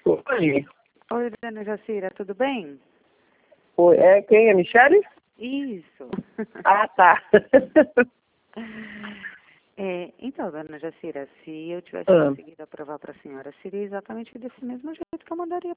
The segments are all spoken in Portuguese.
Oi. Oi, dona Jacira, tudo bem? Oi, quem? É Michele? Isso. Ah, tá. Então, dona Jacira, se eu tivesse Ah. conseguido aprovar para a senhora, seria exatamente desse mesmo jeito que eu mandaria,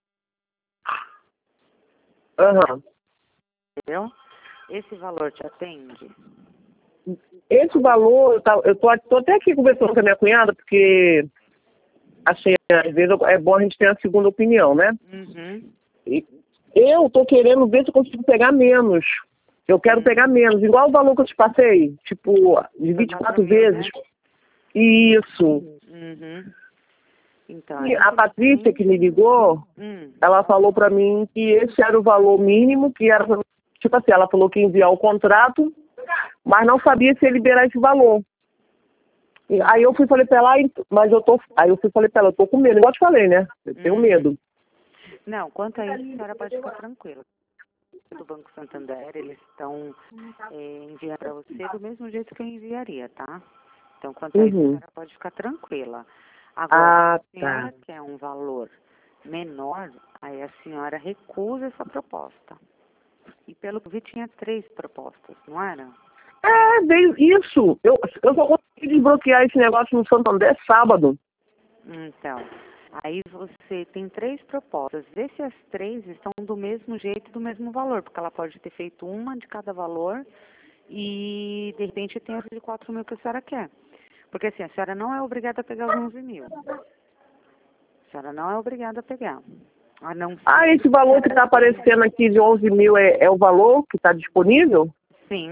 Aham. entendeu? Esse valor te atende? Esse valor, eu tô até aqui conversando com a minha cunhada, porque assim, às vezes é bom a gente ter a segunda opinião, né? Uhum. E eu tô querendo ver se eu consigo pegar menos. Eu quero pegar menos, igual o valor que eu te passei, tipo, de 24 vezes. Né? Isso. Uhum. Então, E a Patrícia que me ligou, ela falou pra mim que esse era o valor mínimo, que era, tipo assim, ela falou que ia enviar o contrato, mas não sabia se ia liberar esse valor. E aí eu falei pra ela, eu tô com medo, igual eu te falei, né? Eu tenho medo. Não, quanto a isso, a senhora pode ficar tranquila. Do Banco Santander, eles estão enviando para você do mesmo jeito que eu enviaria, tá? Então, quanto a isso, a senhora pode ficar tranquila. Agora, se a senhora quer um valor menor, aí a senhora recusa essa proposta. E pelo que vi, tinha 3 propostas, não era? Veio isso. Eu só consegui desbloquear esse negócio no Santander sábado. Então, aí você tem 3 propostas. Vê se as 3 estão do mesmo jeito, do mesmo valor, porque ela pode ter feito uma de cada valor e, de repente, tem essa de 4 mil que a senhora quer. Porque, assim, a senhora não é obrigada a pegar os 11 mil. A senhora não é obrigada a pegar. A não ser... Esse valor que está aparecendo aqui de 11 mil é o valor que está disponível? Sim.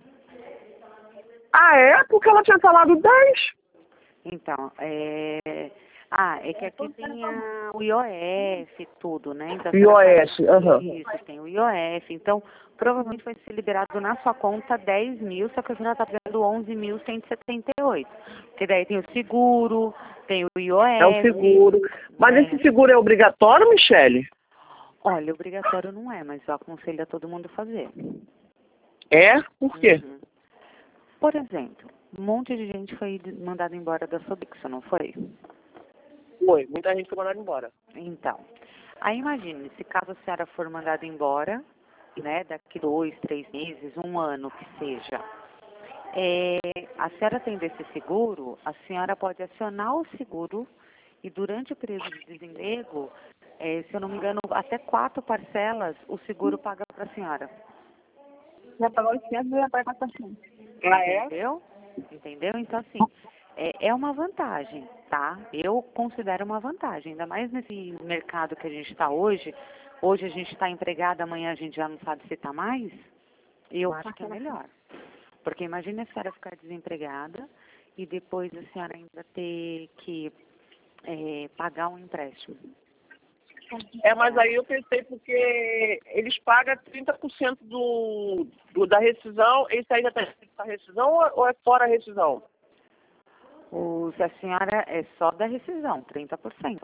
Porque ela tinha falado 10. Então, é que aqui tem o IOF e tudo, né? Então, IOF, Isso, tem o IOF. Então, provavelmente vai ser liberado na sua conta 10 mil, só que a senhora está pagando 11.178. Porque daí tem o seguro, tem o IOF. É o seguro. Mas esse seguro é obrigatório, Michele? Olha, obrigatório não é, mas eu aconselho a todo mundo fazer. Por quê? Por exemplo, um monte de gente foi mandada embora da Sodexo, não foi? Foi, muita gente foi mandada embora. Então, aí imagine, se caso a senhora for mandada embora, né, daqui 2, 3 meses, 1 ano que seja, a senhora tendo esse seguro, a senhora pode acionar o seguro e durante o período de desemprego, se eu não me engano, até 4 parcelas o seguro paga para a senhora. Já pagou os 500 e já vai passar 5. Entendeu? Entendeu? Então, assim, é uma vantagem, tá? Eu considero uma vantagem, ainda mais nesse mercado que a gente está hoje. Hoje a gente está empregada, amanhã a gente já não sabe se está mais. Eu acho que é melhor. Porque imagine a senhora ficar desempregada e depois a senhora ainda ter que pagar um empréstimo. Mas aí eu pensei porque eles pagam 30% da rescisão, esse aí já está a rescisão ou é fora a rescisão? Se a senhora é só da rescisão, 30%.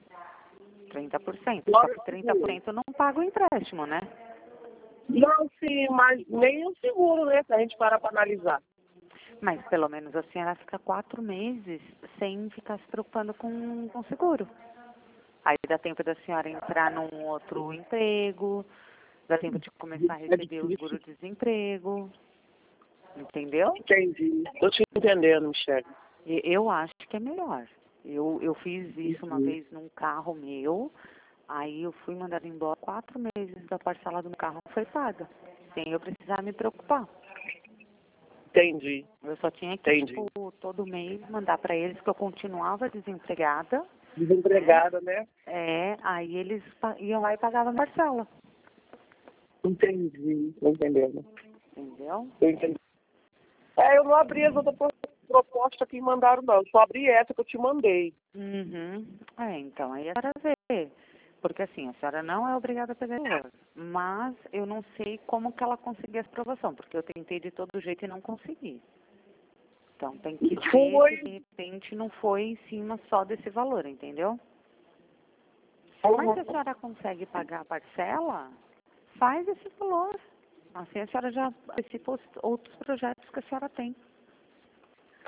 30%. Só que 30% não paga o empréstimo, né? Não, sim, mas nem o seguro, né? Se a gente parar para analisar. Mas pelo menos a senhora fica 4 meses sem ficar se preocupando com seguro. Aí dá tempo da senhora entrar num outro emprego, dá tempo de começar a receber o seguro-desemprego. Entendeu? Entendi. Tô te entendendo, Michele. Eu acho que é melhor. Eu fiz isso uma vez num carro meu, aí eu fui mandada embora 4 meses da parcela do meu carro foi paga, sem eu precisar me preocupar. Entendi. Eu só tinha que, todo mês mandar para eles que eu continuava desempregada. Desempregada, né? Aí eles iam lá e pagavam a parcela. Entendi. Tô entendendo. Entendeu? Eu entendi. Eu não abri as outras propostas que mandaram, não. Eu só abri essa que eu te mandei. Então, aí a senhora vê. Porque assim, a senhora não é obrigada a pegar valor. Mas eu não sei como que ela conseguiu essa aprovação, porque eu tentei de todo jeito e não consegui. Então tem que ver se de repente não foi em cima só desse valor, entendeu? Mas se a senhora consegue pagar a parcela, faz esse valor. Assim a senhora já antecipa outros projetos que a senhora tem.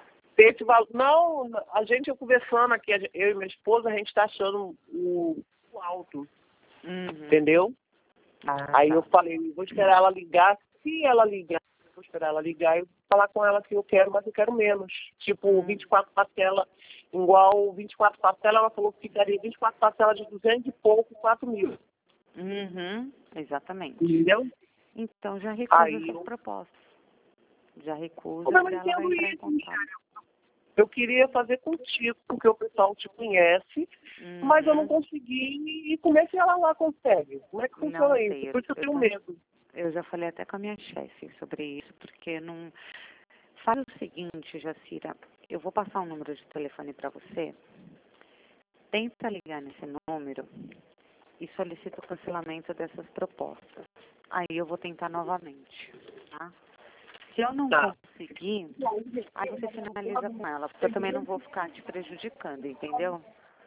Esse valor. Não, eu conversando aqui, eu e minha esposa, a gente está achando alto, entendeu? Aí eu falei, vou esperar ela ligar. Se ela ligar, eu vou esperar ela ligar e falar com ela que eu quero, mas eu quero menos. Tipo, 24 parcelas, igual 24 parcelas, ela falou que ficaria 24 parcelas de 200 e pouco, 4 mil. Exatamente. Entendeu? Então já recusa Aí essas propostas. Já recusa eu não e ela vai entendo entrar em isso, contato. eu queria fazer contigo, porque o pessoal te conhece, mas eu não consegui e como é que ela lá consegue? Como é que funciona Não isso? sei, Por isso eu tenho medo. Eu já falei até com a minha chefe sobre isso, porque não... Faz o seguinte, Jacira, eu vou passar um número de telefone para você, tenta ligar nesse número e solicita o cancelamento dessas propostas. Aí eu vou tentar novamente, tá? Se eu não conseguir, aí você finaliza com ela, porque eu também não vou ficar te prejudicando, entendeu?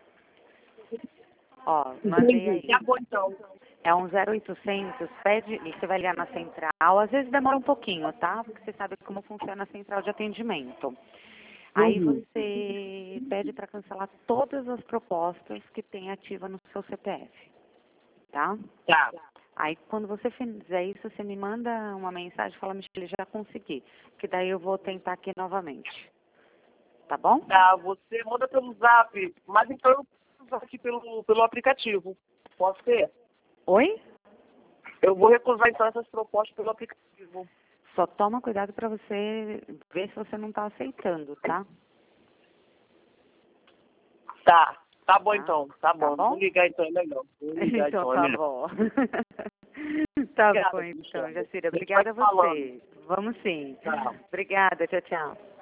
Ó, mandei aí. Tá bom, então. É um 0800, pede, e você vai ligar na central, às vezes demora um pouquinho, tá? Porque você sabe como funciona a central de atendimento. Aí você pede para cancelar todas as propostas que tem ativa no seu CPF, tá? Tá. Aí quando você fizer isso, você me manda uma mensagem e fala, Michele, já consegui, que daí eu vou tentar aqui novamente. Tá bom? Tá, você manda pelo zap, mas então eu vou usar aqui pelo aplicativo. Pode ser? Oi? Eu vou recusar então essas propostas pelo aplicativo. Só toma cuidado para você ver se você não está aceitando, tá? Tá bom então, tá bom. bom? Vou ligar então, é melhor. Vou ligar Então então, é tá melhor. bom. Tá Obrigada, bom então, Michele. Jacira. A gente Obrigada a vai falando. você. Vamos sim. Tchau. Obrigada, tchau, tchau.